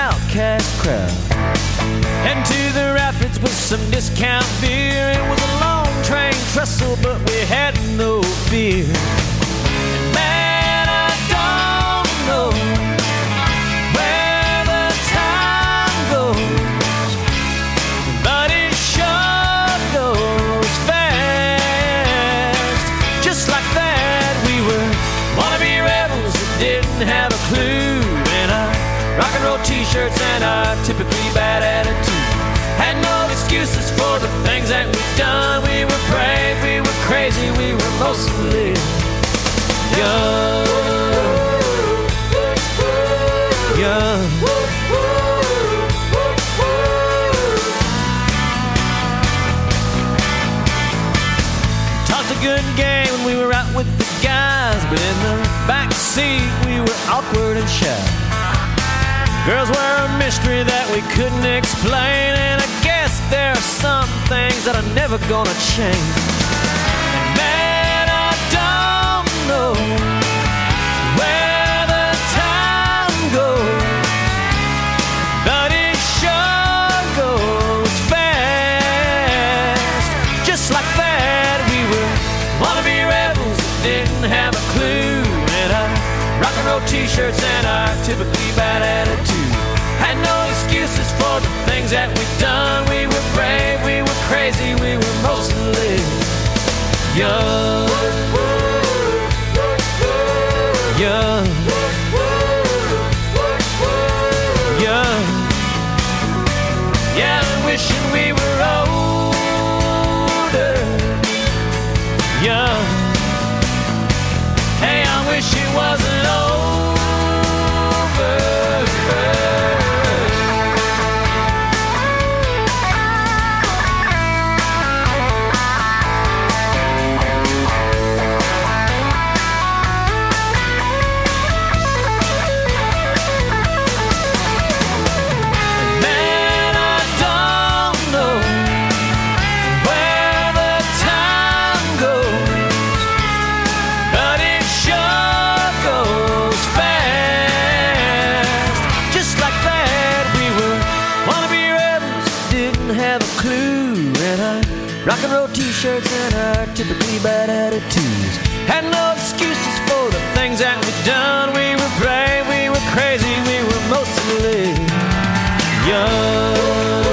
outcast crowd. Heading to the rapids with some discount beer. It was a long train trestle, but we had no fear. And man, I don't know where the time goes, but it sure goes fast. Just like that, we were wannabe rebels that didn't have a clue. Rock and roll t-shirts and our typically bad attitude. Had no excuses for the things that we've done. We were brave, we were crazy, we were mostly young. Young. Talked a good game when we were out with the guys, but in the back seat we were awkward and shy. Girls were a mystery that we couldn't explain, and I guess there are some things that are never gonna change. And man, I don't know where the time goes, but it sure goes fast. Just like that, we were wannabe rebels that didn't have a clue, and our rock and roll t-shirts and our typically bad attitude. Had no excuses for the things that we've done. We were brave, we were crazy, we were mostly young. Young. Young. Yeah, wishing we were older. Young. Hey, I wish it wasn't over. Rock and roll t-shirts and our typically bad attitudes. Had no excuses for the things that we've done. We were brave, we were crazy, we were mostly young.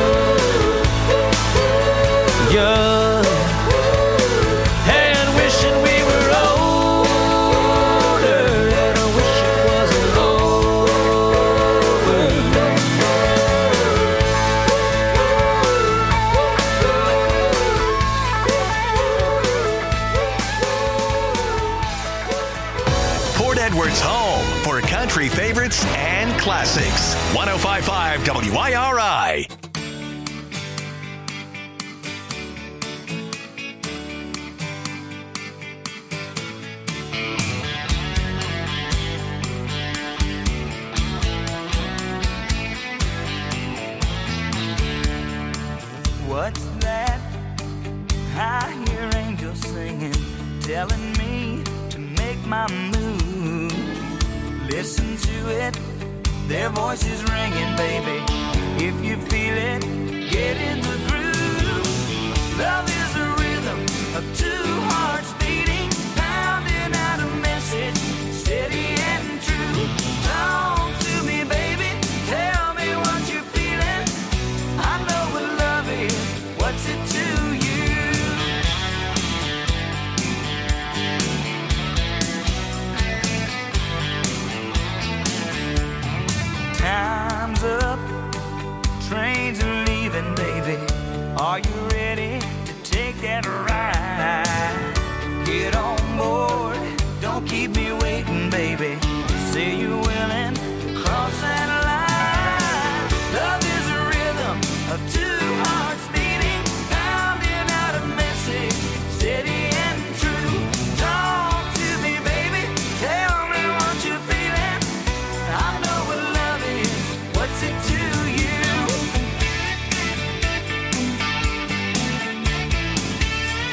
Young. Hey, and wishing we were older, and I wish it wasn't over. Edwards home for country favorites and classics. 105.5 WIRI. What's that? I hear angels singing, telling me to make my move. Listen to it, their voices ringing, baby. If you feel it, get in the groove. Love is a rhythm of two hearts beating, pounding out a message, steady and true. Talk to me, baby, tell me what you're feeling. I know what love is, what's it to you? Time's up, trains are leaving, baby. Are you ready to take that ride? Get on board, don't keep me waiting, baby. Say you're willing to cross that line. Love is a rhythm of two hearts beating, pounding out a message, steady and true. Talk to me, baby, tell me what you're feeling. I know what love is, what's it to you?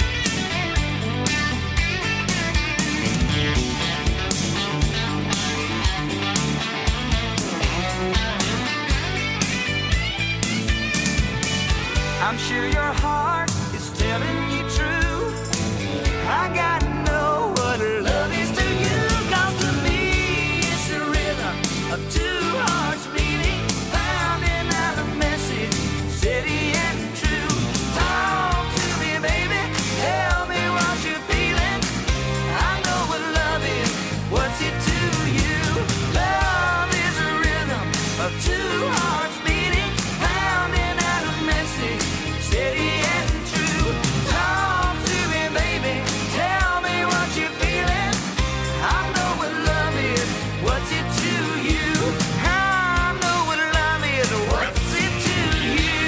I'm sure your heart is telling you true. I gotta know what love is to you. 'Cause to me it's the rhythm of two hearts beating, pounding out a message steady and true. Talk to me, baby, tell me what you're feeling. I know what love is, what's it to you? Love is a rhythm of two hearts beating, pounding out a message steady and true. Talk to me, baby, tell me what you're feeling. I know what love is, what's it to you? I know what love is, what's it to you?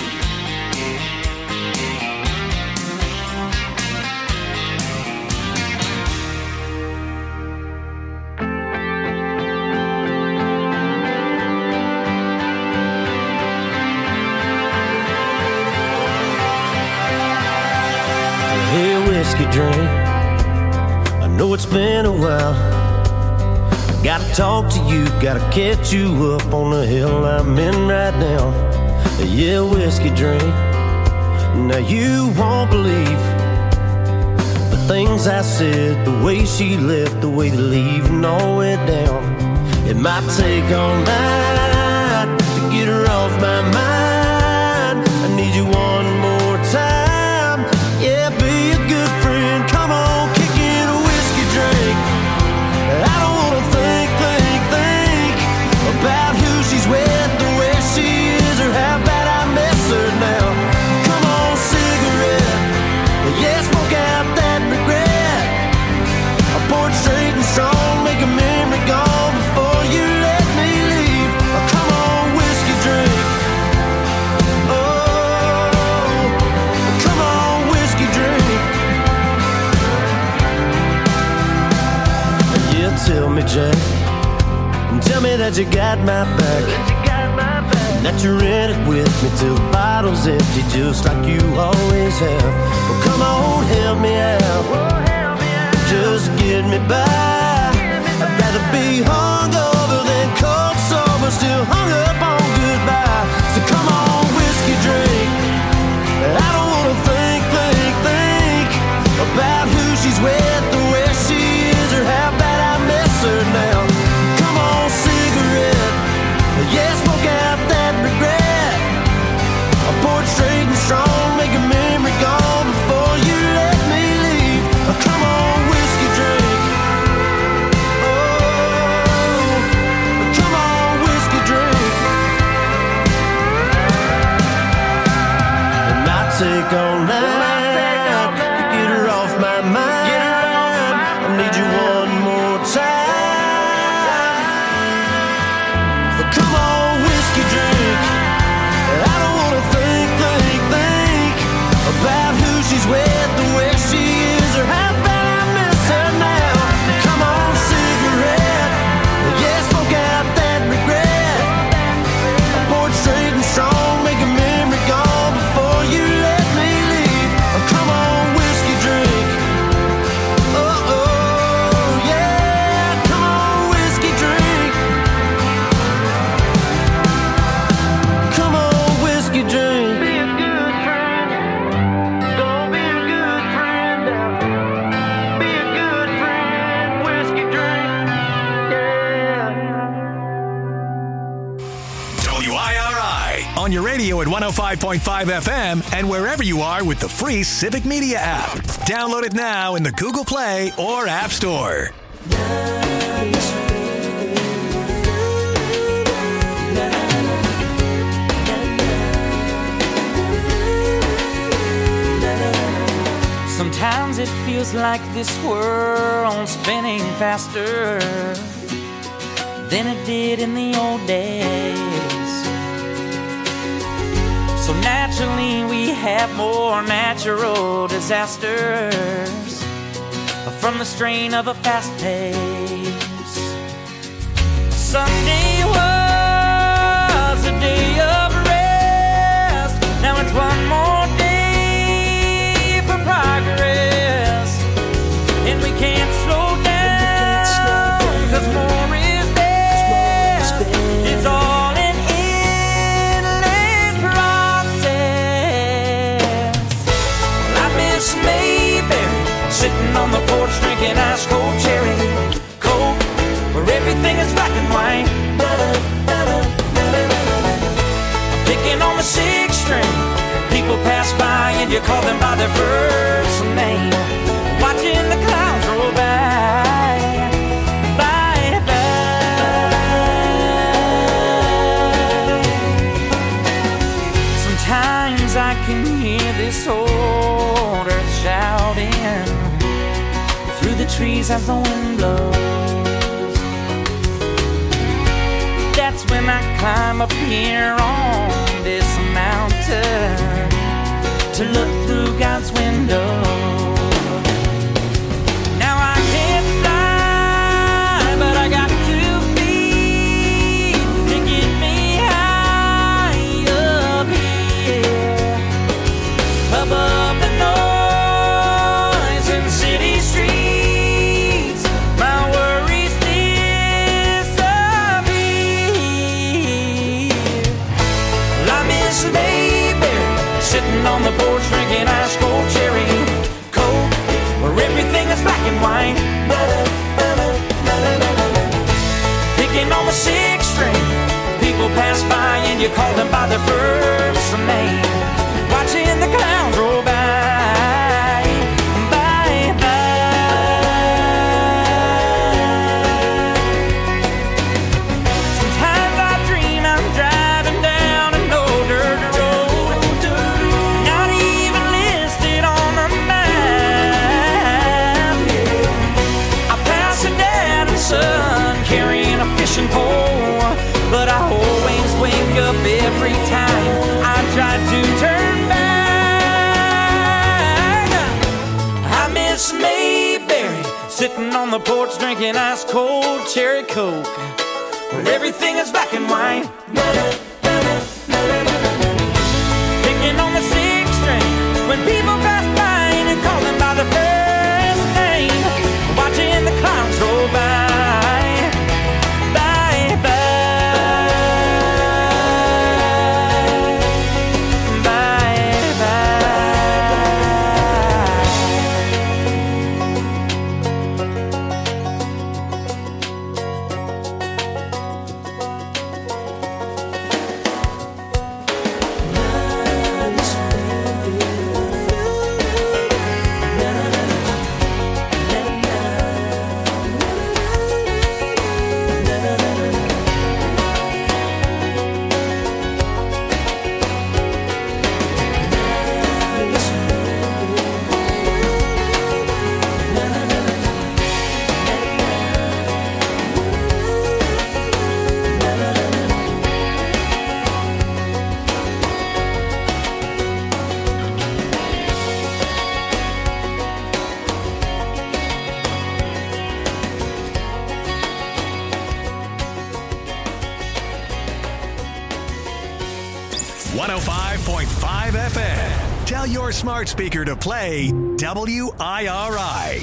Hey, whiskey drink, I know it's been a while. Gotta talk to you, gotta catch you up on the hill I'm in right now. Yeah, whiskey drink, now you won't believe the things I said, the way she left, the way the leaving all went down. It might take all night to get her off my mind. I need you one more time. Yeah, be a good friend. Come on, kick in a whiskey drink. I don't wanna think about who she's with, or where she is, or how bad I miss her now. Come on, cigarette. Yeah, smoke out that regret. I pour it straight and strong, make a memory gone before you let me leave. Come on, whiskey drink. Oh, come on, whiskey drink. Yeah, tell me, Jack, tell me that you got my back, that you're in it with me till the bottle's empty, just like you always have. Well, come on, help me out, just get me by. I'd rather be hungover than cold sober, still hung up on goodbye. So come on, whiskey drink. I don't wanna think about who she's with, or where she is, or how bad I miss her now. Come on, cigarette. Yeah, smoke out that regret. I pour it straight and strong, make a memory gone before you let me leave. Come on, whiskey drink. Oh, come on, whiskey drink. And I take all night to get her off my mind. I need you one more time. Come on, whiskey drink. I don't wanna think about who she's with, or where she is, or how bad I miss her now. Come on, cigarette. Yeah, smoke out that regret. I pour it straight and strong, make a memory gone before you let me leave. Come on, whiskey drink. Oh, oh, yeah. Come on, whiskey drink. Come on, whiskey drink. Be a good friend. Don't be a good friend. Be a good friend. Whiskey drink. Yeah. WIRI on your radio at 105.5 FM and wherever you are with the free Civic Media app. Download it now in the Google Play or App Store. Sometimes it feels like this world's spinning faster than it did in the old days. So naturally we have more natural disasters from the strain of a fast pace. Sunday was a day of rest. Now it's one more day for progress, and we can't slow down, 'cause more is there. It's all an endless process. call them by their first name. Watching the clouds roll by, by, by. Sometimes I can hear this old earth shouting through the trees as the wind blows. That's when I climb up here on this mountain to look through God's window. Now I can't fly, but I got 2 feet to get me high up here, above the noise in city streets. My worries disappear. Well, I miss Mayberry, sitting on the porch drinking ice cold cherry Coke, where everything is black and white. Picking on the 6th string, people pass by and you call them by their first name. Watching the clouds roll by, by, by. Sometimes I dream I'm driving down an old dirt road, not even listed on the map. I pass a dad and son carrying a fishing pole, but I always wake up every time I try to turn back. I miss Mayberry, sitting on the porch drinking ice cold cherry Coke, where everything is black and white. Picking on the 6th string, when people pass by and you call them by their first name. Watching the clouds roll by, by, by. Tell your smart speaker to play WIRI.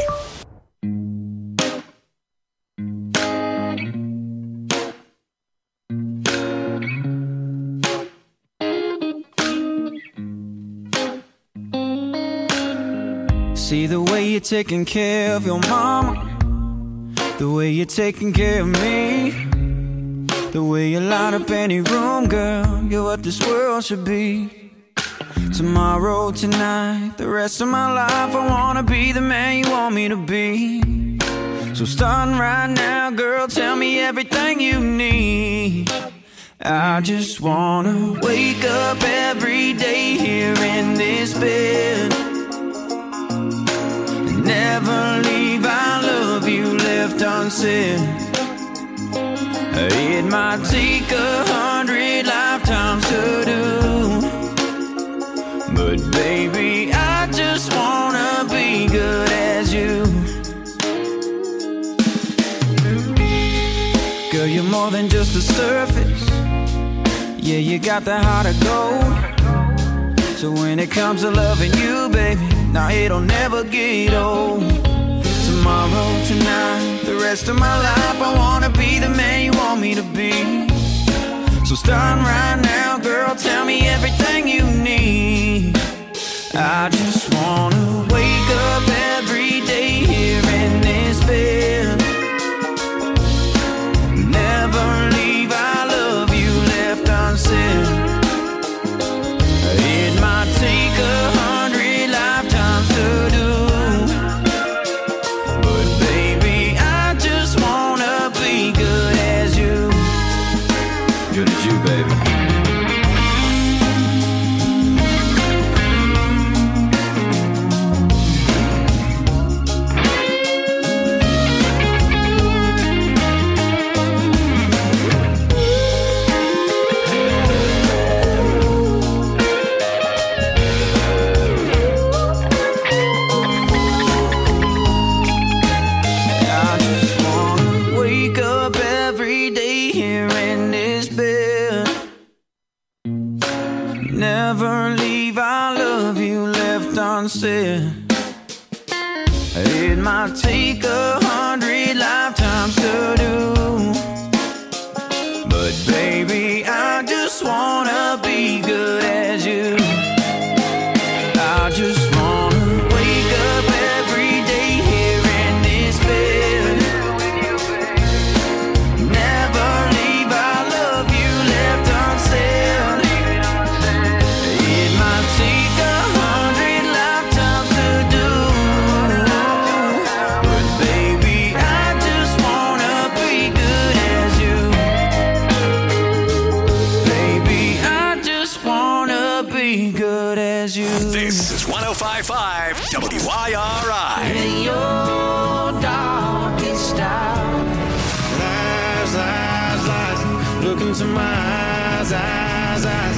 See the way you're taking care of your mama, the way you're taking care of me, the way you light up any room, girl, you're what this world should be. Tomorrow, tonight, the rest of my life, I wanna be the man you want me to be. So starting right now, girl, tell me everything you need. I just wanna wake up every day here in this bed, and never leave I love you left unsaid. It might take 100 lifetimes to do, but baby, I just wanna be good as you. Girl, you're more than just the surface. Yeah, you got the heart of gold. So when it comes to loving you, baby, now it'll never get old. Tomorrow, tonight, the rest of my life, I wanna be the man you want me to be. So starting right now, girl, tell me everything you need. I just wanna wake up every day here in this bed, never leave I love you left unsaid. It might take 100 too, baby. It might take 100 lifetimes to do, but baby, I just wanna be good as you. I just wanna wake up every day here in this bed, never leave our love you left unsaid. It might take 100 lifetimes to do, but baby, I just wanna be good as you. Baby, I just wanna be good as you. This is 105.5 WYRI. In your darkest hour. Lies, lies, lies. Look into my eyes, eyes, eyes.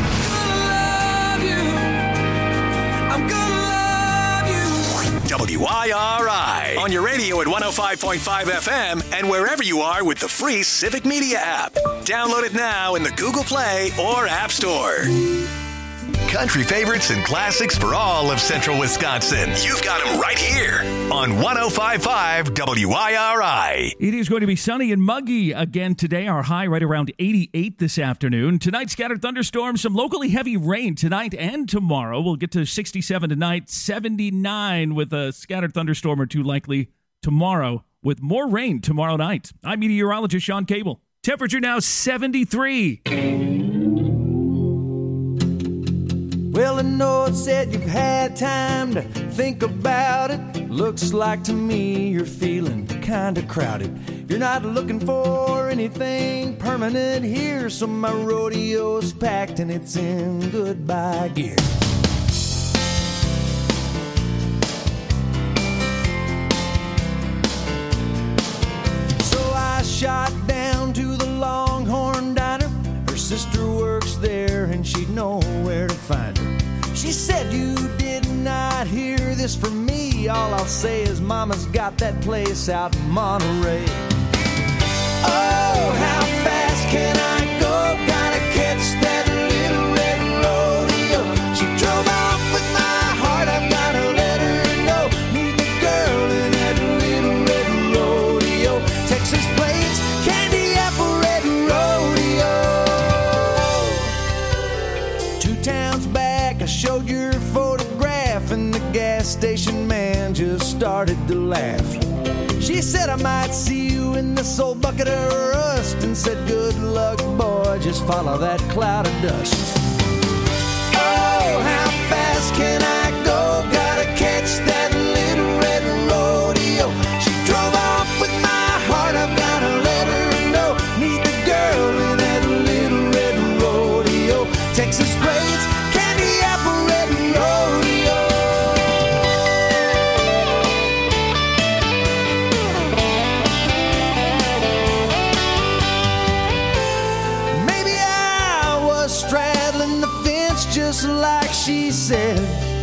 I'm gonna love you. WYRI. On your radio at 105.5 FM and wherever you are with the free Civic Media app. Download it now in the Google Play or App Store. Country favorites and classics for all of central Wisconsin. You've got them right here on 105.5 WYRI. It is going to be sunny and muggy again today. Our high right around 88 this afternoon. Tonight, scattered thunderstorms, some locally heavy rain tonight and tomorrow. We'll get to 67 tonight, 79 with a scattered thunderstorm or two likely tomorrow, with more rain tomorrow night. I'm meteorologist Sean Cable. Temperature now 73. Well, I know it said you've had time to think about it. Looks like to me you're feeling kinda crowded. You're not looking for anything permanent here, so my rodeo's packed and it's in goodbye gear. So I shot down to the Longhorn Diner. Her sister works there and she'd know where to find her. She said, you did not hear this from me. All I'll say is mama's got that place out in Monterey. Oh, how fast can I go? Gotta catch that little red rodeo. She drove off with my heart, I've gotta let her know. Meet the girl in that little red rodeo. Texas Plains, Candy Apple Red Rodeo. 2 towns back, I showed your photograph, and the gas station man just started to laugh. She said, I might see you in this old bucket of rust, and said, good luck, boy, just follow that cloud of dust. Oh, how fast can I go? Gotta catch that little red rodeo. She drove off with my heart, I've gotta let her know. Meet the girl in that little red rodeo. Texas Plains, Candy Apple Red Rodeo. Maybe I was straddling the fence just like she said.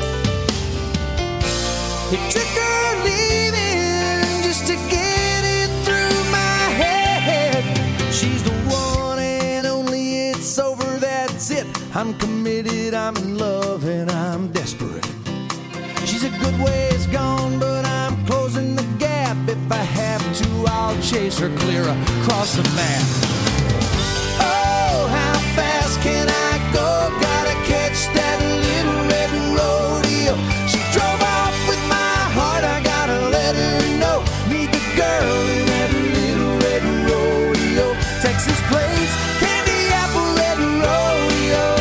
It took her leaving just to get it through my head. She's the one and only, it's over, that's it. I'm committed, I'm in love, and I'm desperate. She's a good ways gone, but I'm closing the gap. If I have to, I'll chase her clear across the map. Oh, how fast can I go? Gotta catch that little red rodeo. She drove off with my heart, I gotta let her know. Meet the girl in that little red rodeo. Texas Plains, Candy Apple Red Rodeo.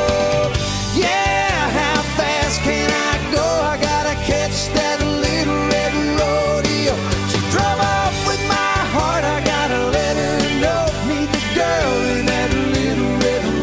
Yeah, how fast can I go? I gotta catch that little red rodeo. She drove off with my heart, I gotta let her know. Meet the girl in that little red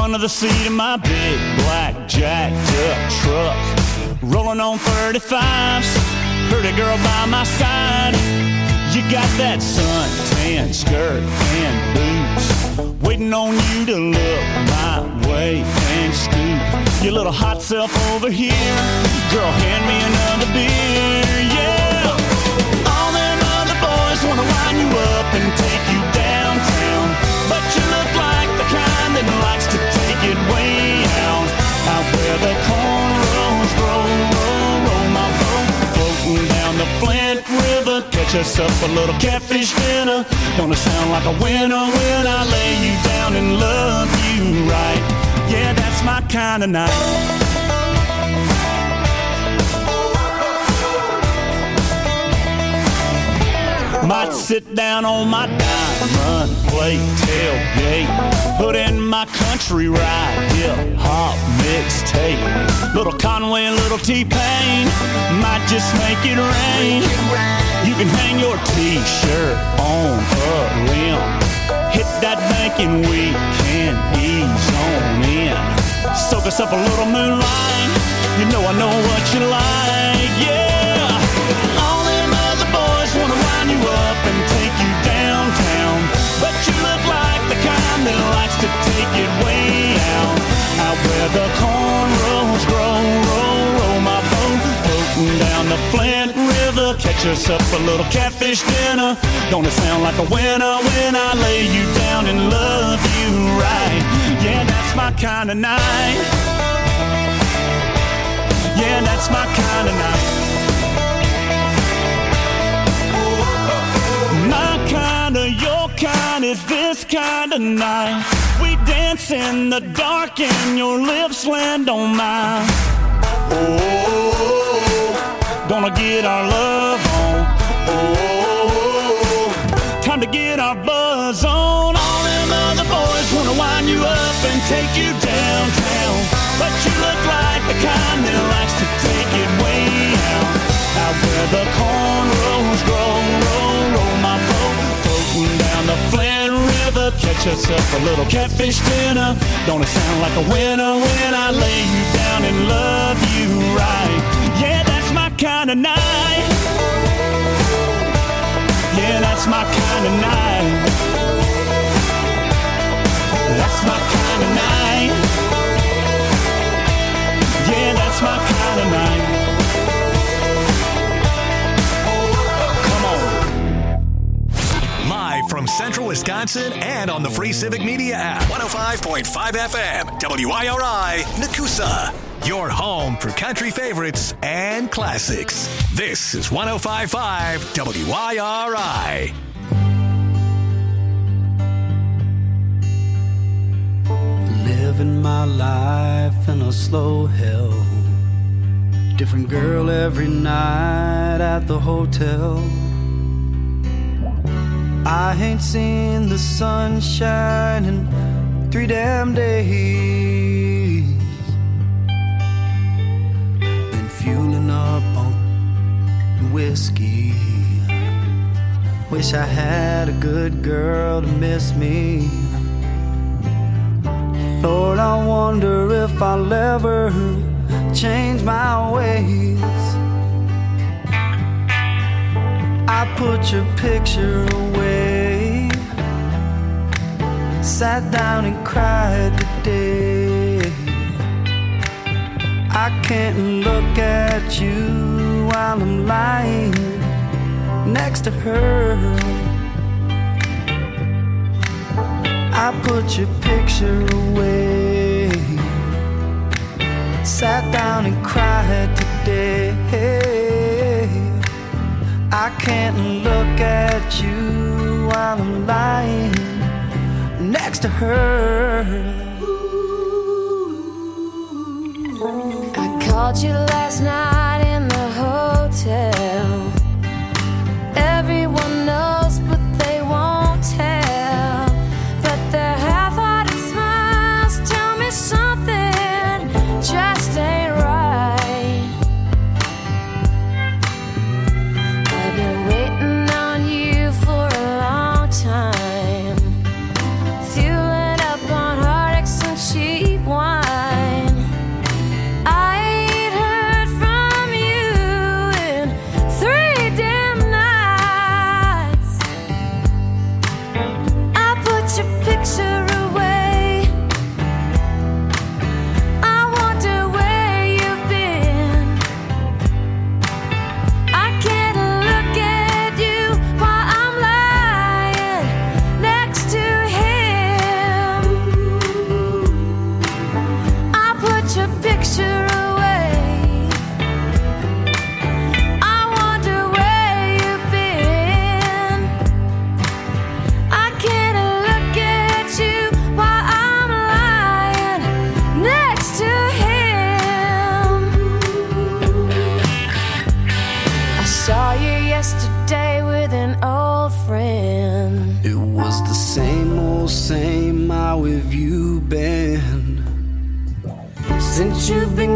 under the seat of my big black jacked up truck, rolling on 35s, pretty girl by my side. You got that suntan skirt and boots, waiting on you to look my way and scoop your little hot self over here. Girl, hand me another beer, yeah. All them other boys wanna wind you up and take you downtown, but you look like the kind that likes to take it way out where the cornrows grow. Roll my boat, floating down the Flint River, catch us up a little catfish dinner. Gonna sound like a winner when I lay you down and love you right. Yeah, that's my kind of night. Might sit down on my diamond plate tailgate, put in my country ride, hip-hop mixtape. Little Conway, little T-Pain, might just make it rain. You can hang your T-shirt on a limb, hit that bank and we can ease on in. Soak us up a little moonlight, you know I know what you like, yeah. All them other boys wanna wind you up and take you downtown, but you look like the kind that likes to take it way out where the cornrows grow. Roll my boat, floating down the Flint River, catch us up a little catfish dinner. Gonna sound like a winner when I lay you down and love you right. Yeah, that's my kind of night. Yeah, that's my kind of night. My kind of, your kind is this kind of night. We dance in the dark and your lips land on mine. Oh, gonna get our love on. Oh, time to get our buzz on. All them other boys wanna wind you up and take you downtown, but you look like the kind that likes to take it way out where the cornrows grow. Roll my boat, floating down the Flint River, catch us up a little catfish dinner. Gonna sound like a winner when I lay you down and love you right. Yeah, that's my kind of night. Yeah, that's my kind of night. That's my kind of night. Yeah, that's my kind of night. Live from Central Wisconsin and on the free Civic Media app. 105.5 FM, WIRI, Nakusa. Your home for country favorites and classics. This is 105.5 WIRI. Living my life in a slow hell. Different girl every night at the hotel. I ain't seen the sunshine in 3 damn days. Been fueling up on whiskey. Wish I had a good girl to miss me. Lord, I wonder if I'll ever change my ways. I put your picture away, sat down and cried today. I can't look at you while I'm lying next to her. I put your picture away, sat down and cried today. I can't look at you while I'm lying next to her. I called you last night in the hotel. Everyone knows, but they won't tell. But their half-hearted smiles tell me something just ain't right. I've been waiting on you for a long time, fueling up on heartaches and cheese.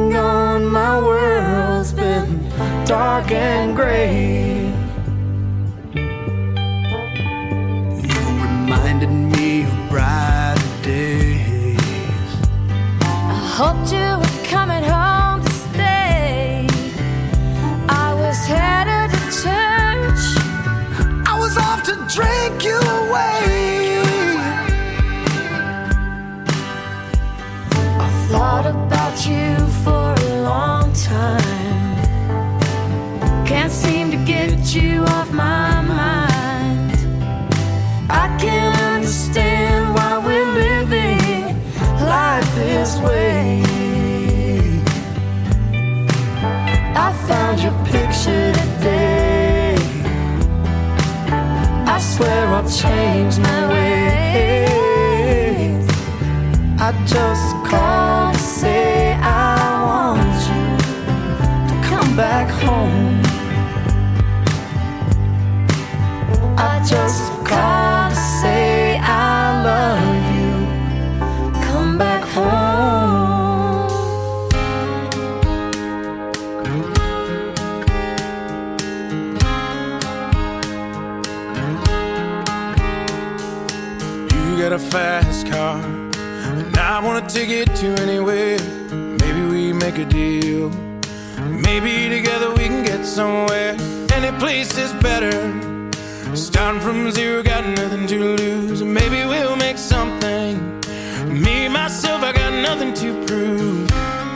been gone, my world's been dark and gray. You reminded me of brighter days. I hoped you were coming home to stay. I was headed to church. I was off to drink you away. I thought about you for a long time. Can't seem to get you off my mind. I can't understand why we're living life this way. I found your picture today. I swear I'll change my ways. I just called to say I want you to come back home. I just called to say I love you. Come back home. You got a fast car, and I wanna take it to anywhere. Maybe we make a deal. Maybe together we can get somewhere. Any place is better. Starting from zero, got nothing to lose. Maybe we'll make something. Me, myself, I got nothing to prove.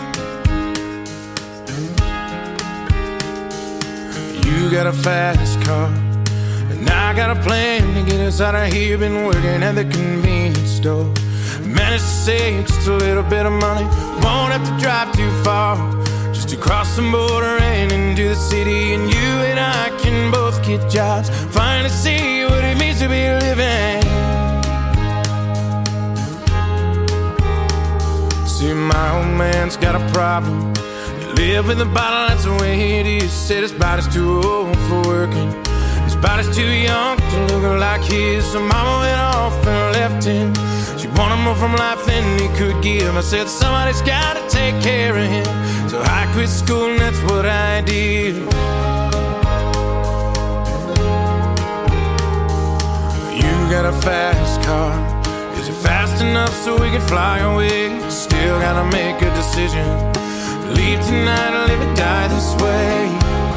You got a fast car, and I got a plan to get us out of here. Been working at the convenience store. Managed to save just a little bit of money. Won't have to drive too far, just to cross the border and into the city. And you and I can both get jobs, finally see what it means to be living. See, my old man's got a problem. He live with a bottle, that's the way it is. Said his body's too old for working. His body's too young to look like his. So mama went off and left him. She wanted more from life than he could give. I said somebody's gotta take care of him. So I quit school and that's what I did. You got a fast car. Is it fast enough so we can fly away? Still gotta make a decision. Leave tonight or live or die this way.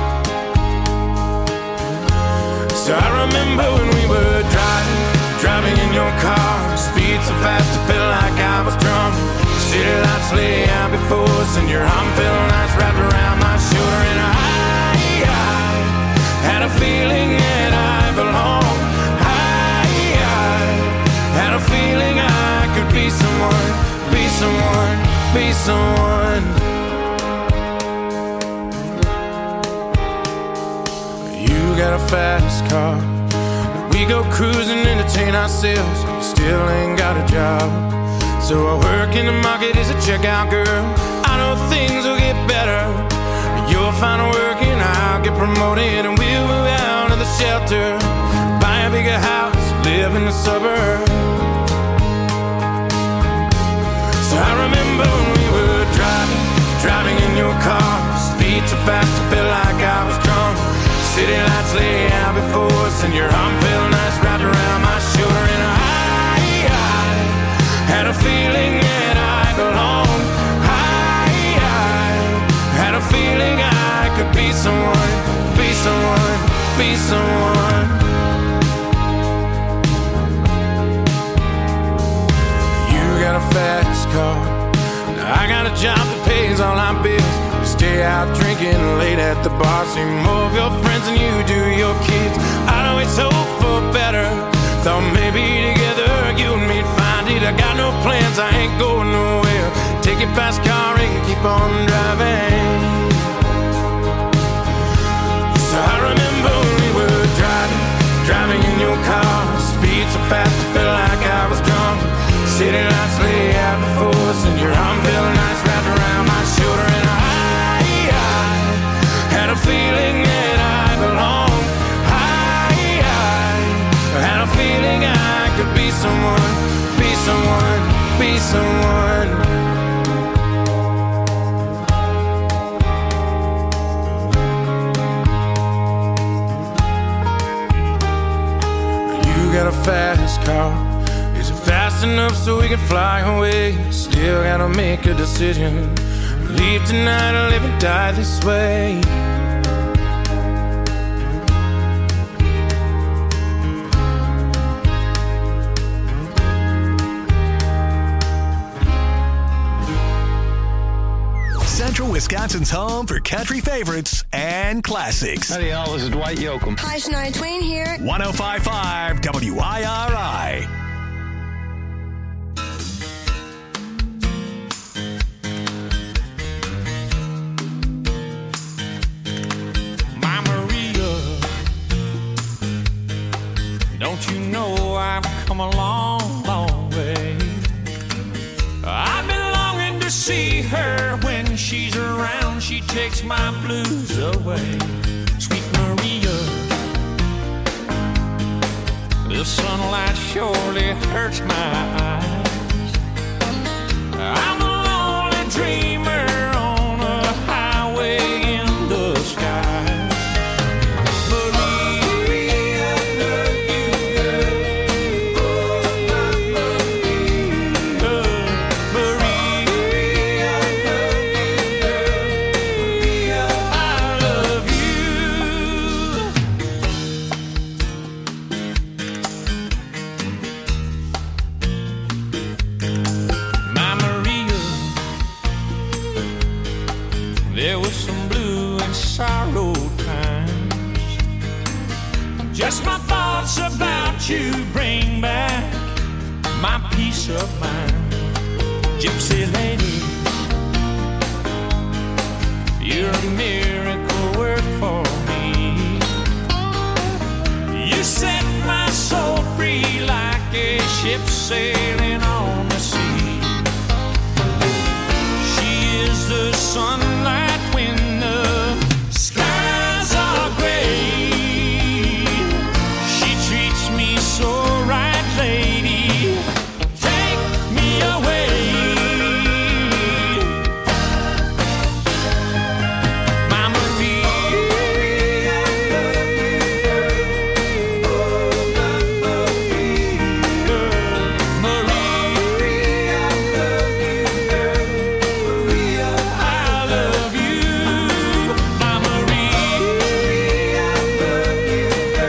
So I remember when we were driving in your car. Speed so fast it felt like I was drunk. City lights lay out before us, and your arm felt nice wrapped around my shoulder. And I had a feeling that I belonged. I had a feeling I could be someone, be someone, be someone. You got a fast car. We go cruising, entertain ourselves. Still ain't got a job. So I work in the market as a checkout girl. I know things will get better. You'll find work and I'll get promoted, and we'll move out of the shelter, buy a bigger house, live in the suburbs. So I remember when we were driving in your car. Speed so fast I felt like I was drunk. City lights lay out before us, and your arm felt nice wrapped around my shoulder. And I had a feeling that I belonged. I had a feeling I could be someone, be someone, be someone. You got a fast car. Now I got a job that pays all our bills. We stay out drinking late at the bar. See more of your friends than you do your kids. I'd always hope for better. Thought maybe together you and me'd find it. I got no plans, I ain't going nowhere. Take your fast car and keep on driving. So I remember when we were driving in your car. Speed so fast it felt like I was drunk. City lights lay out before us, and your arm felt nice wrapped around my shoulder. And I had a feeling that I belonged. I had a feeling I could be someone, be someone, be someone. fast car. Is it fast enough so we can fly away? Still gotta make a decision. Leave tonight or live and die this way. Central Wisconsin's home for country favorites and classics. Howdy, y'all. This is Dwight Yoakam. Hi, Shania Twain here. 105.5 WIRI. My Maria, don't you know I've come a long, long way? I've been longing to see her. When she's around, she takes my blues away. Sweet Maria, the sunlight surely hurts my eyes. I'm a lonely dreamer on a highway in the sky. Maria, I love you, girl. Maria, I love you, my Maria. There was some blue and sorrow times. Just my thoughts about you bring back my peace of mind. Gypsy lady, you're a miracle work for me. You set my soul free like a ship sailing on the sea. She is the sunlight when the skies are gray. She treats me so right, lady. Take me away. My Maria, I love you, Maria, I love you, Maria, I love you, my Maria, I love you,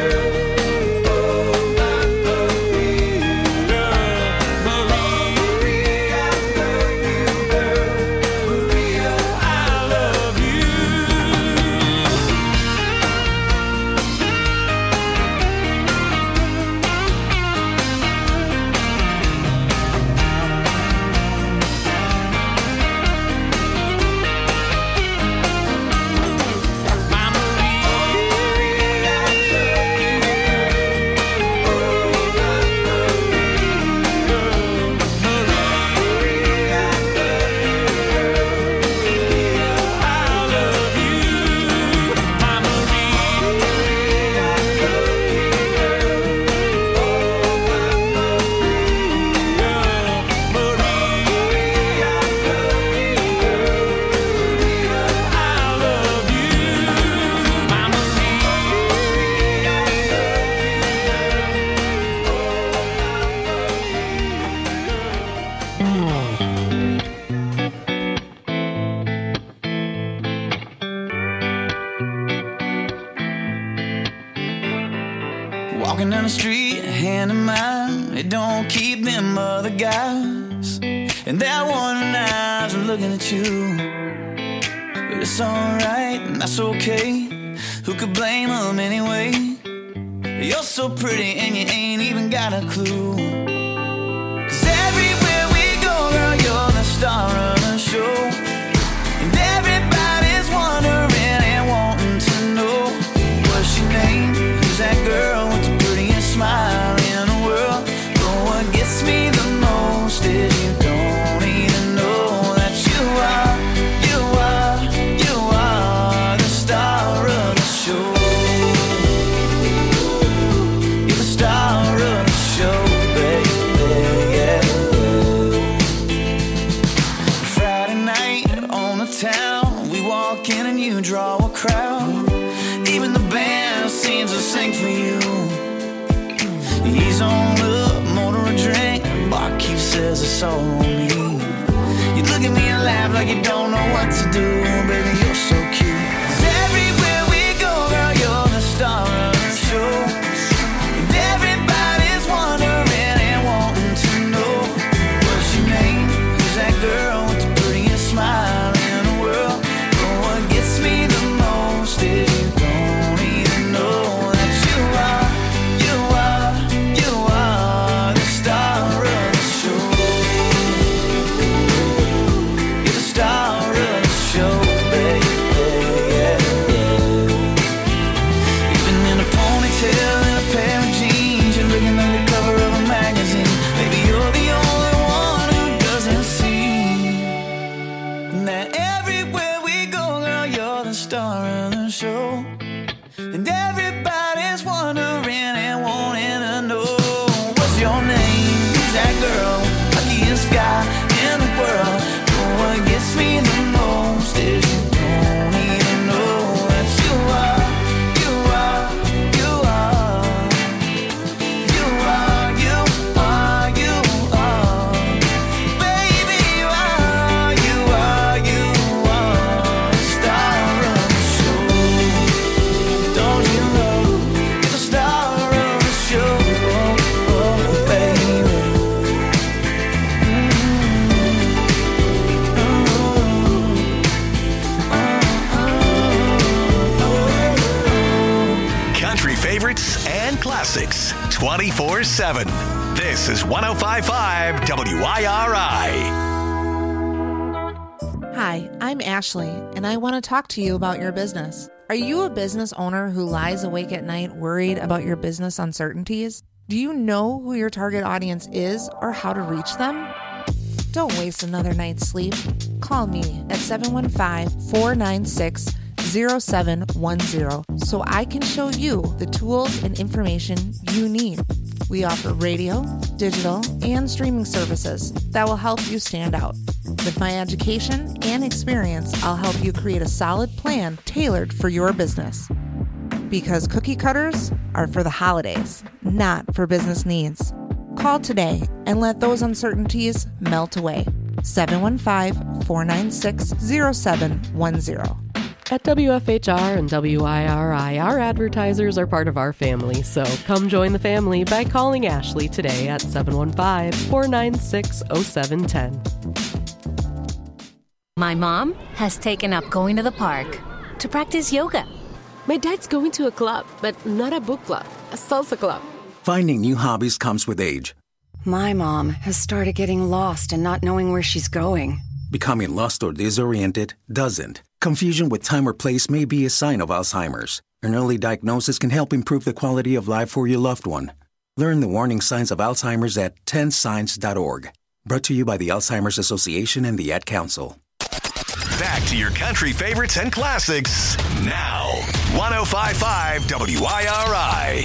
Walking down the street, hand in mine. It don't keep them other guys. And that one eye's looking at you. But it's alright, and that's okay. Who could blame them anyway? You're so pretty and you ain't even got a clue. 'Cause everywhere we go, girl, you're the star of the show. And everybody's wondering and wanting to know what's your name? Who's that girl with the prettiest smile in the world? But what gets me the most is you don't even know that you are the star of the show. You're the star of the show, baby, yeah. Friday night on the town, we walk in and you draw a crowd. Even the band seems to sing for you. He's on up, there's a soul on me. You look at me and laugh like you don't know what to do. Baby, you're so cute. 'Cause everywhere we go, girl, you're the star of the show. And everybody's wondering and wanting to know what's your name. Who's that girl with the prettiest smile in the world? But what gets me the most is you don't even know that you are the star of the show. You're the star of the show, baby. Yeah, yeah. Even in a ponytail and a pair of jeans, you're looking like the cover of a magazine. Baby, you're the only one who doesn't see that everywhere we go, girl, you're the star of the show. And everybody's wondering and wanting to know what's your name. Who's that girl? Luckiest guy in the world. But what gets me the most is you don't even know that you are baby, you are the star of the show. Don't you know you're the star of the show, baby. Country favorites and classics 24/7. This is 105.5 WIRI. Hi, I'm Ashley, and I want to talk to you about your business. Are you a business owner who lies awake at night worried about your business uncertainties? Do you know who your target audience is or how to reach them? Don't waste another night's sleep. Call me at 715-496-0710 so I can show you the tools and information you need. We offer radio, digital, and streaming services that will help you stand out. With my education and experience, I'll help you create a solid plan tailored for your business. Because cookie cutters are for the holidays, not for business needs. Call today and let those uncertainties melt away. 715-496-0710. At WFHR and WIRI, our advertisers are part of our family, so come join the family by calling Ashley today at 715-496-0710. My mom has taken up going to the park to practice yoga. My dad's going to a club, but not a book club, a salsa club. Finding new hobbies comes with age. My mom has started getting lost and not knowing where she's going. Becoming lost or disoriented doesn't. Confusion with time or place may be a sign of Alzheimer's. An early diagnosis can help improve the quality of life for your loved one. Learn the warning signs of Alzheimer's at 10signs.org. Brought to you by the Alzheimer's Association and the Ad Council. Back to your country favorites and classics now. 105.5 WIRI.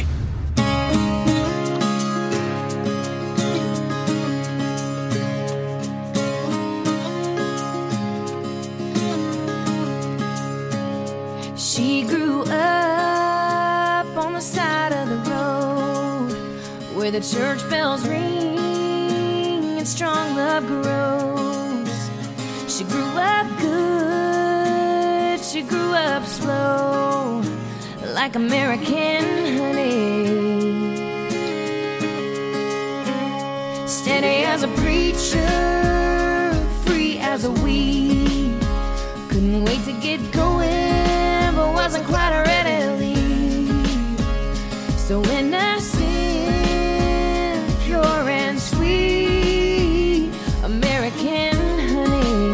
She grew up on the side of the road where the church bells ring and strong love grows. She grew up good, she grew up slow, like American honey. Steady as a preacher, free as a weed. Couldn't wait to get going, but wasn't quite ready to leave. So innocent, pure and sweet, American honey.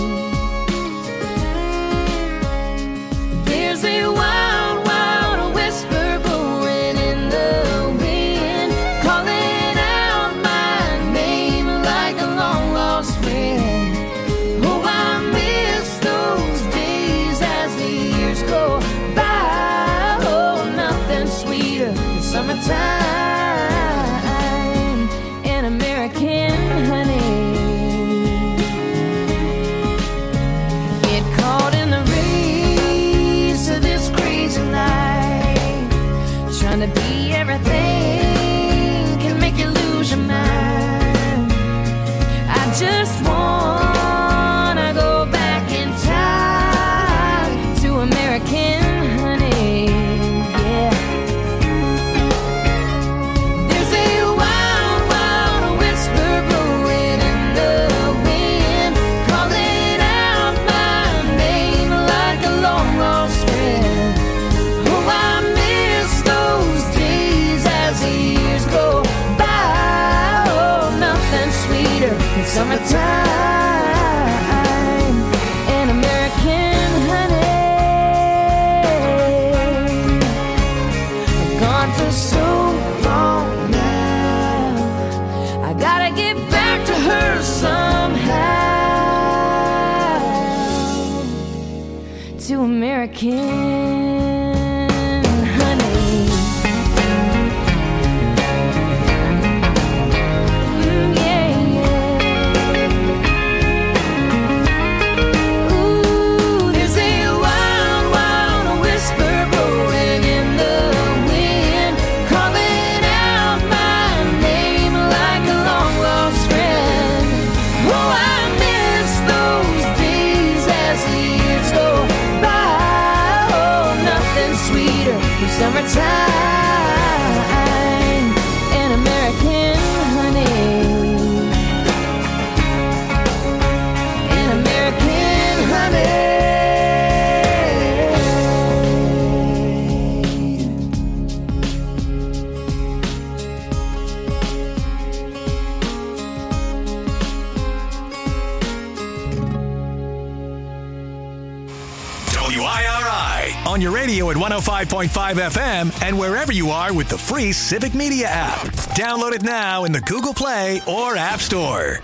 There's a wild, wild whisper blowing in the wind, calling out my name like a long to American honey. Yeah, yeah. Ooh, there's a wild, wild whisper blowing in the wind, calling out my name like a long lost friend. Oh, I miss those days as the years go by. Oh, nothing sweeter than summertime and American honey. And American honey. WIRI on your radio at 105.5 FM and wherever you are with the free Civic Media app. Download it now in the Google Play or App Store.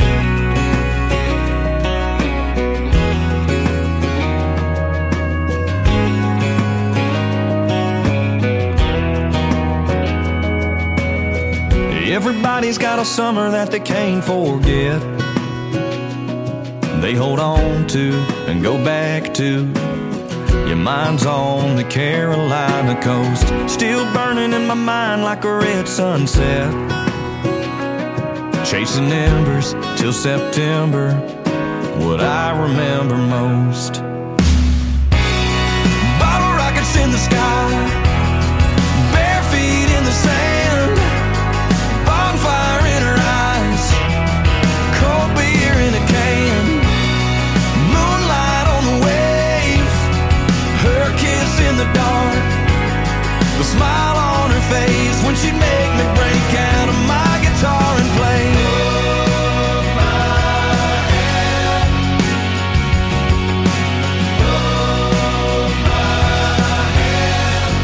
Everybody's got a summer that they can't forget. They hold on to and go back to. Your mind's on the Carolina coast, still burning in my mind like a red sunset. Chasing embers till September, what I remember most. Bottle rockets in the sky, bare feet in the sand, bonfire in her eyes, cold beer in a can, moonlight on the waves, her kiss in the dark, the smile on her face when she'd make me break out of my guitar and play. Hold my hand, hold my hand.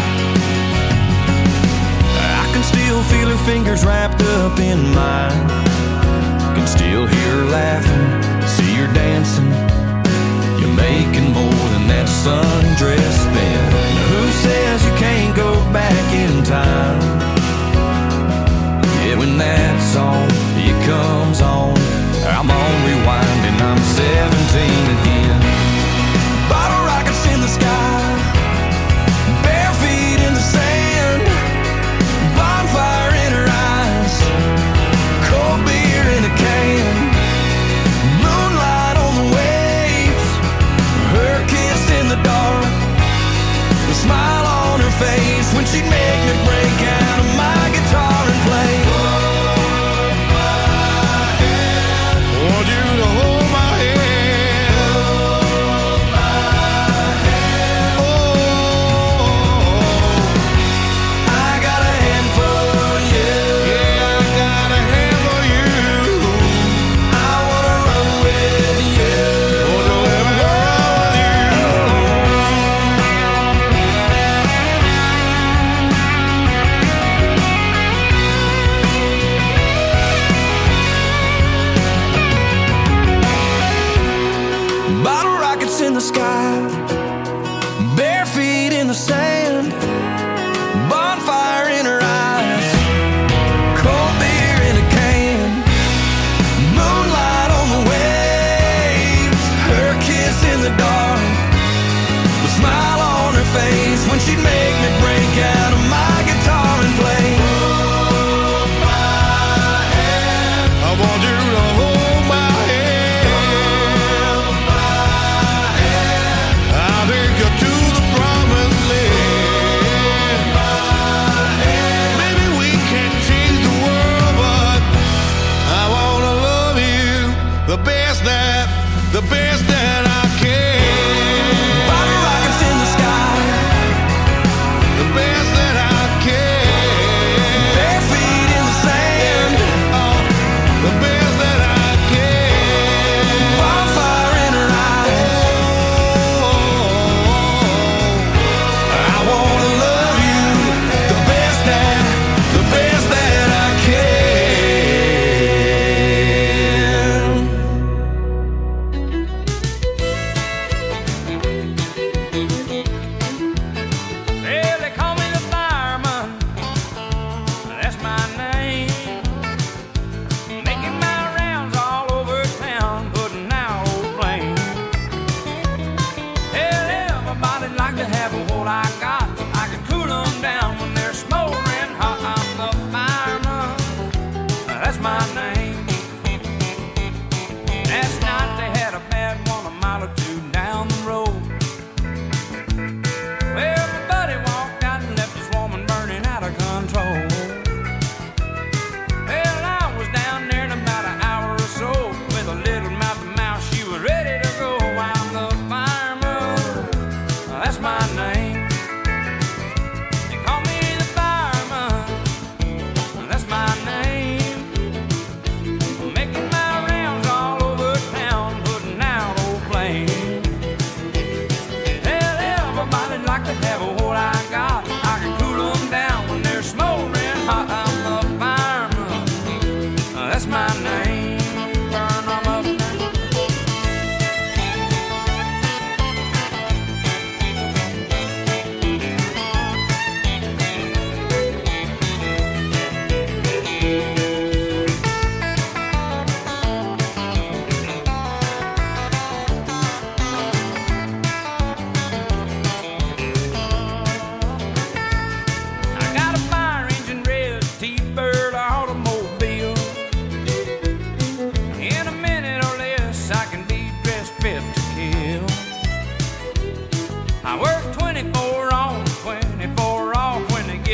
I can still feel her fingers wrapped up in mine, can still hear her laughing, see her dancing. You're making more than that sundress spin. Now who says you can't go back in time? Yeah, when that song, it comes on, I'm on rewind and I'm 17 again. Bottle rockets in the sky, bare feet in the sand, bonfire in her eyes, cold beer in a can, moonlight on the waves, her kiss in the dark, the smile on her face when she'd make me break out of my guitar and play. Want you to hold my hand, hold my hand. Oh, I got a hand for you. Yeah, I got a hand for you. I wanna run with you. Wanna run with you. Bottle rockets in the sky, bare feet in the sand, bonfire in her eyes, cold beer in a can, moonlight on the waves, her kiss in the dark, the smile on her face when she'd make me break out of my guitar and play. Hold my hand, I want you to hold my hand, hold my hand. I'll take you to the promised land. Hold my hand. Maybe we can't change the world, but I wanna love you the best that I can. Bottle rockets in the sky,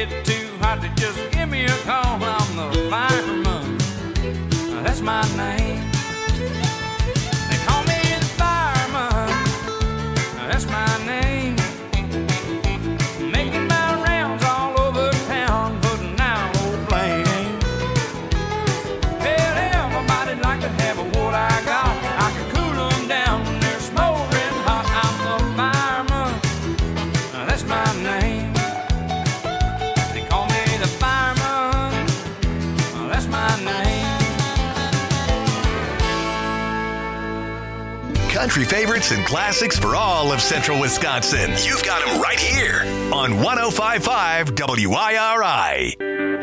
get too hot to just give me a call. I'm the fireman, that's my name. They call me the fireman, that's my name. Making my rounds all over town, putting out old blame. Well, everybody'd like to have what I got. I can cool them down when they're smoldering hot. I'm the fireman, that's my name. They call me the fireman, that's my name. Country favorites and classics for all of Central Wisconsin. You've got them right here on 105.5 WIRI.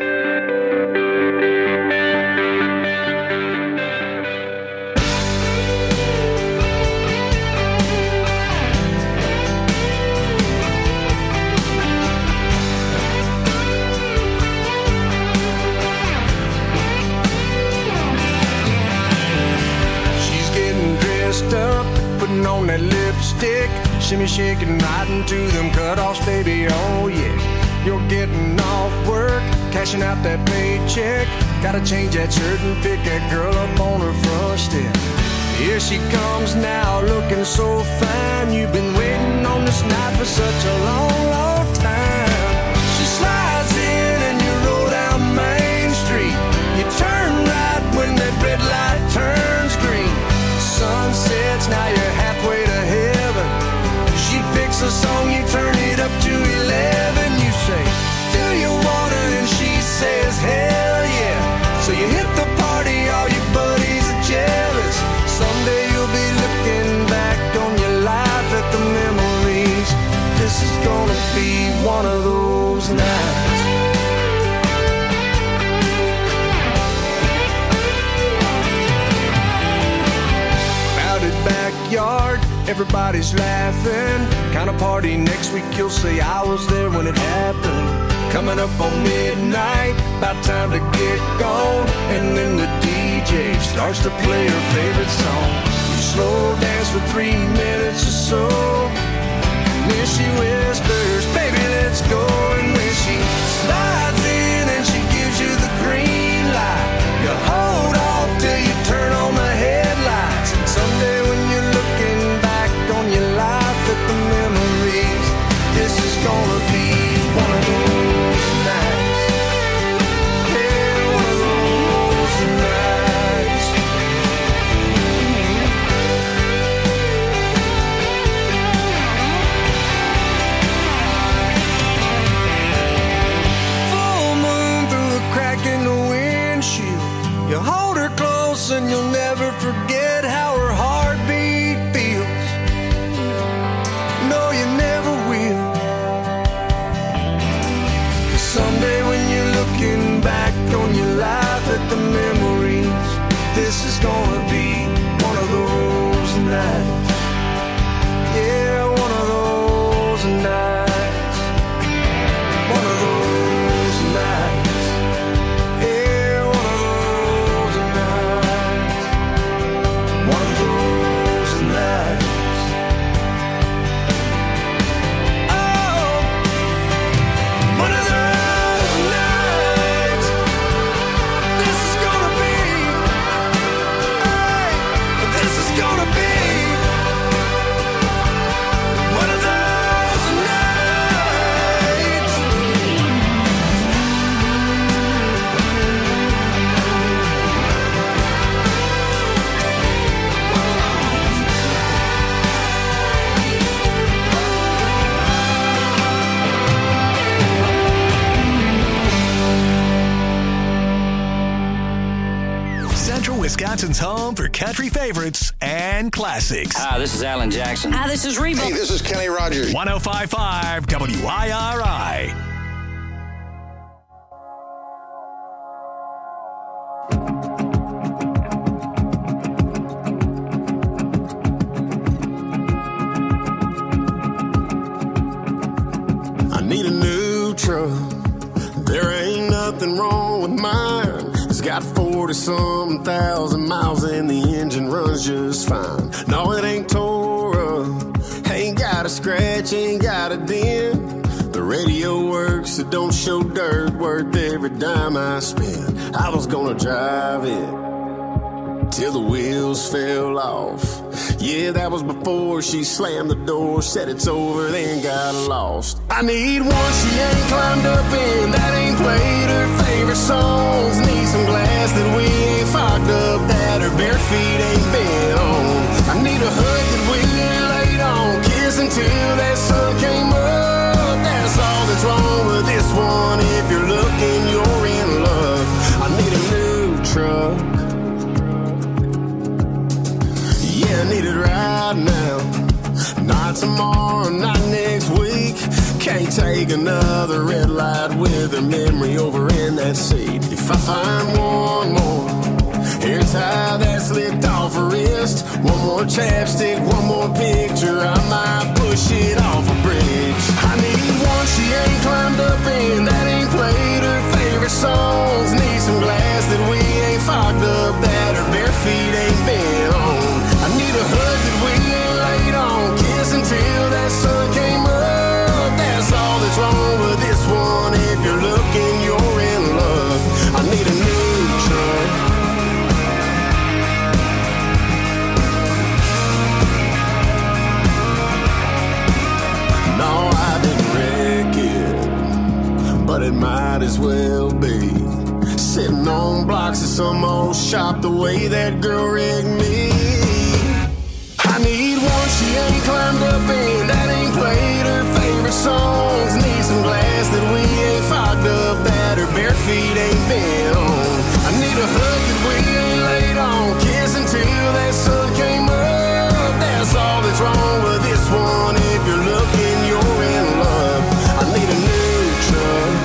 She's getting dressed up, putting on that lipstick, shimmy shaking right into them cutoffs, baby, oh yeah. You're getting off work, cashing out that paycheck, gotta change that shirt and pick that girl up on her front step. Here she comes now, looking so fine. You've been waiting on this night for such a long, long time. She slides in and you roll down Main Street. You turn right when that red light turns green. Sun sets, now you're halfway to heaven. She picks a song, you turn it up to 11. You say, do you wanna? And she says, hell yeah. So you hit the party, all your buddies are jealous. Someday you'll be looking back on your life at the memories. This is gonna be one of those nights. Crowded backyard, everybody's laughing. Kind of party next week, you'll say I was there when it happened. Coming up on midnight, about time to get gone. And then the DJ starts to play her favorite song. You slow dance for 3 minutes or so, and then she whispers, baby, let's go. And when she slides in and she gives you the green light, you hold off till you turn on the headlights. And someday when you're looking back on your life at the memories, this is gonna be one of those nights. Yeah, one of those nights. Full moon through a crack in the windshield. You hold her close and you'll never forget how her heartbeat feels. No, you never will. 'Cause someday when you're looking back on your life at the memories, this is gonna be one of those nights. Yeah, one of those nights. One of those nights. Yeah, one of those nights. One of those nights. Oh, one of those nights. This is gonna be, hey, this is gonna be one of those nights. Central Wisconsin's home for country favorites and classics. Hi, this is Alan Jackson. Hi, this is Reba. Hey, this is Kenny Rogers. 105.5 WIRI. I need a new truck. There ain't nothing wrong with mine. It's got 40-some thousand miles and the engine runs just fine. No, it ain't tore up, ain't got a scratch, ain't got a dent. The Radio works, it don't show dirt, worth every dime I spent. I was gonna drive it till the wheels fell off. Yeah, that was before she slammed the door, said it's over, then got lost. I need one she ain't climbed up in, that ain't played her favorite songs. Need some glass that we ain't fogged up, that her bare feet ain't been on. I need a hood that we ain't laid on, kiss until that sun came up. That's all that's wrong with this one. If you're looking, you're in love. I need a new truck. Yeah, I need it right now. Not tomorrow, not next week. Can't take another red light with her memory over in that seat. If I find one more hair tie that slipped off her wrist, one more chapstick, one more picture, I might push it off a bridge. I need one she ain't climbed up in, that ain't played her favorite songs. Need some glass that we ain't fogged up, that her bare feet ain't been on. I need a hood that we ain't laid on, kiss until that sun came up. That's all that's wrong with this one. If you're looking, you're in love. I need a new truck. No, I didn't wreck it, but it might as well be. Sitting on blocks of some old shop the way that girl rigged me. I need one she ain't climbed up in, that ain't played her favorite songs. Need some glass that we ain't fogged up, that her bare feet ain't been on. I need a hood that we ain't laid on, kiss until that sun came up. That's all that's wrong with this one. If you're looking, you're in love. I need a new truck.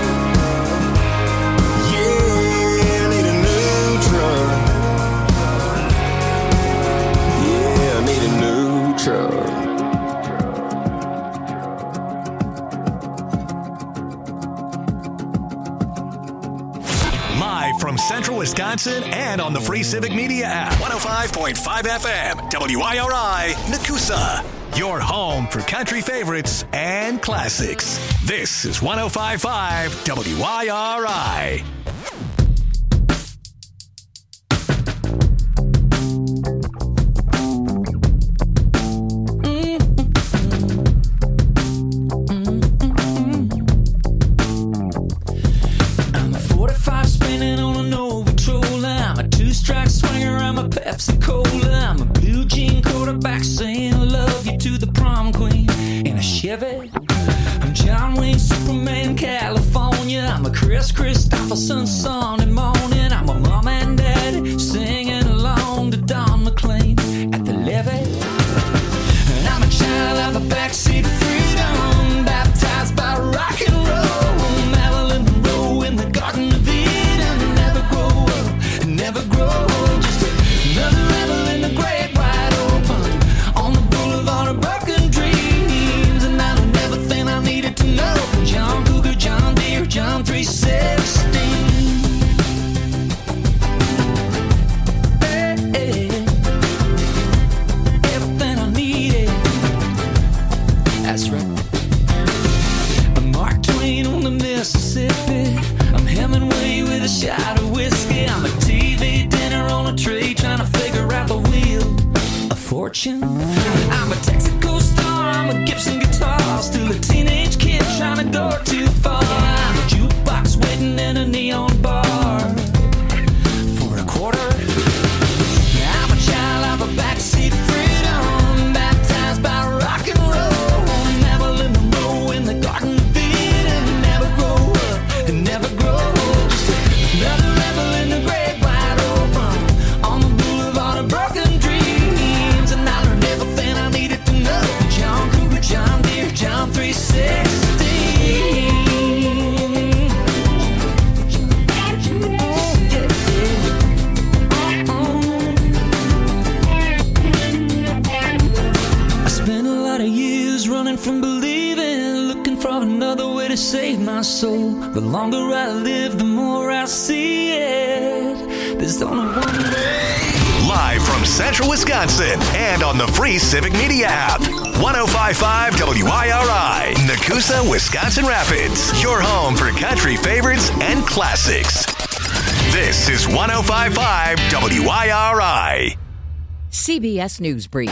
Yeah, I need a new truck. Yeah, I need a new truck. Live from Central Wisconsin and on the free Civic Media app. 105.5 FM, WIRI, Nakusa. Your home for country favorites and classics. This is 105.5 WIRI. Pepsi-Cola, I'm a blue jean quarterback saying I love you to the prom queen in a Chevy. I'm John Wayne, Superman, California. I'm a Chris Christopherson, Sunday morning. I'm a mom and dad singing along to Don McLean at the levee. And I'm a child of a backseat freedom, baptized by rock and roll. Marilyn Monroe in the Garden of Eden. Never grow up, never grow old. Another rebel in the great wide open on the boulevard of broken dreams. And I learned everything I needed to know from John Cougar, John Deere, John 316. Hey, hey. Everything I needed. That's right. I'm Mark Twain on the Mississippi. I'm Hemingway with a shot of whiskey. I'm a TV dinner on a tray trying to figure out the wheel of fortune. I'm a Texaco star, I'm a Gibson guitar, still a teenage kid trying to go too far. I'm a jukebox waiting in a neon bar for a quarter. I'm a child of a backseat freedom, baptized by rock and roll. Marilyn Monroe in the Garden of Eden. Never grow up and never grow old. Just another rebel in the great wide open on the boulevard of broken dreams. And I learned everything I needed to know from John Cougar, John Deere, John 316. I spent a lot of years running from believing, looking for another way to save my soul. The longer I live, the more I see it. There's only one way. Live from Central Wisconsin and on the free Civic Media app. 105.5 WIRI, Coosa, Wisconsin Rapids, your home for country favorites and classics. This is 105.5 WIRI. CBS News Brief.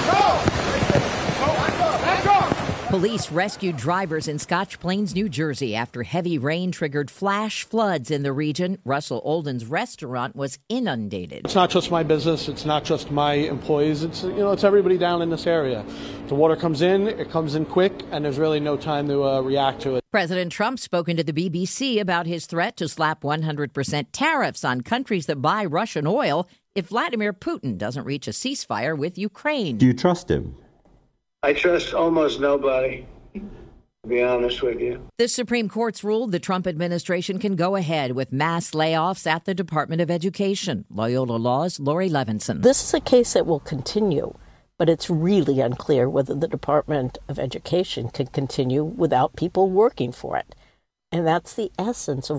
Police rescued drivers in Scotch Plains, New Jersey after heavy rain triggered flash floods in the region. Russell Olden's restaurant was inundated. It's not just my business. It's not just my employees. It's everybody down in this area. The water comes in, it comes in quick, and there's really no time to react to it. President Trump spoken to the BBC about his threat to slap 100% tariffs on countries that buy Russian oil if Vladimir Putin doesn't reach a ceasefire with Ukraine. Do you trust him? I trust almost nobody, to be honest with you. The Supreme Court's ruled the Trump administration can go ahead with mass layoffs at the Department of Education. Loyola Law's Lori Levinson. This is a case that will continue, but it's really unclear whether the Department of Education can continue without people working for it. And that's the essence of